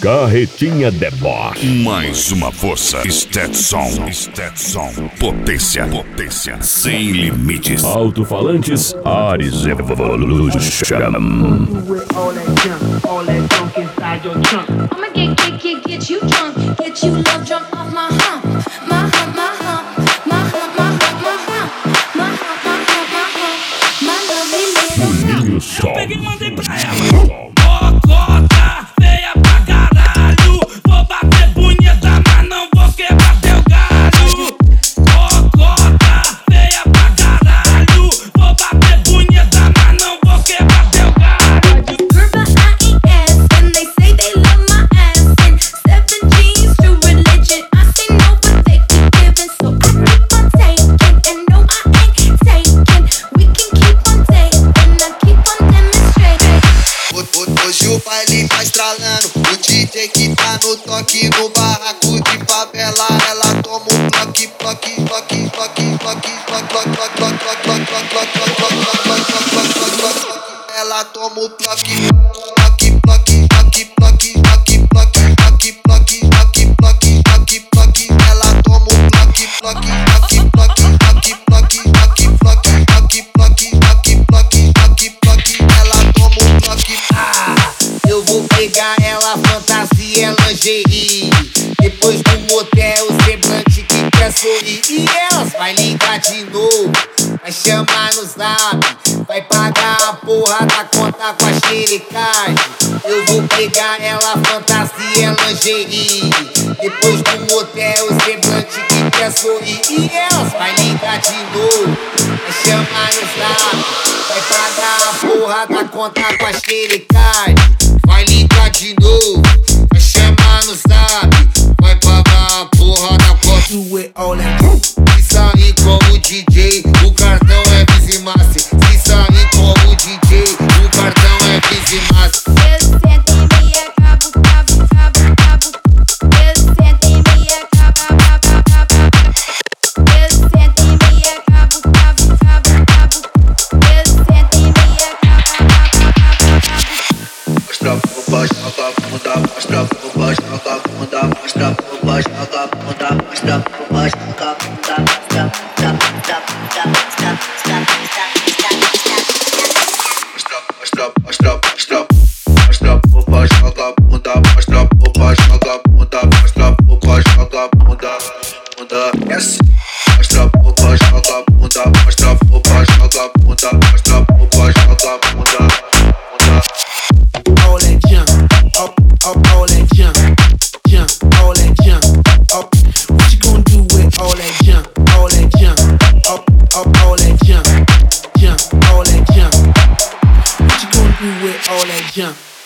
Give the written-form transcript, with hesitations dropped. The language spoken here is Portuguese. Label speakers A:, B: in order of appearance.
A: Carretinha Deboche.
B: Mais uma força. Stetson. Potência. Sem limites.
A: Alto-falantes Ares Evolution.
C: I'ma get you drunk, get you love drunk off my hump, my hump, my hump, my hump, my hump, my hump, my hump, my hump, my hump, my lovely little.
A: Juninho Sol.
D: Peguei e mandei pra ela. Cocota, feia pra caralho. Vou bater punheta, mas não vou quebrar teu galho. Cocota, feia pra caralho. Vou bater punheta, mas não vou quebrar teu galho.
C: Curva IES, and they say they love my ass. And 7 G's to religion, I say no, but they keep giving. So I keep on taking, and no, I ain't taking. We can keep on dating, and I keep on demonstrating.
E: Hoje o baile tá estralando, o DJ que tá no toque, no barraco de favela, ela toma um bloque. Ela toma um bloque. Ela toma um
F: Eu vou pegar ela, fantasia, lingerie. Depois do motel, o semblante que quer sorrir. E elas vai ligar de novo, vai chamar no zap, vai pagar a porra da conta com a xerecagem. Eu vou pegar ela, fantasia, lingerie. Depois do motel, o semblante que quer sorrir. E elas vai ligar de novo, vai chamar no zap, vai pagar a porra da conta com a xerecagem. Vai ligar de novo, vai chamar no zap, vai pagar a porra da conta. Do it all se sair como DJ, o cartão é Bizimaster. Se sair como DJ, o cartão é Bizimaster.
C: Eu sento em mim, cabo. Eu sento em mim, cabo. Eu sento em mim, cabo. Eu sento em mim, cabo.
E: mostra pro baixo, joga a bunda, mostra pro baixo, joga a bunda, mostra pro baixo, joga a bunda, mostra pro baixo, joga a bunda, mostra pro baixo, joga a bunda, mostra pro baixo, joga a bunda, mostra pro baixo, joga a bunda, yes. Mostra pro baixo, joga a bunda, mostra pro baixo, joga a bunda, mostra pro baixo, joga a bunda.
F: All that jump, up, all that jump, all that jump, up. What you gonna do with all that jump, up, all that jump, all that jump. What you gonna do with all that jump?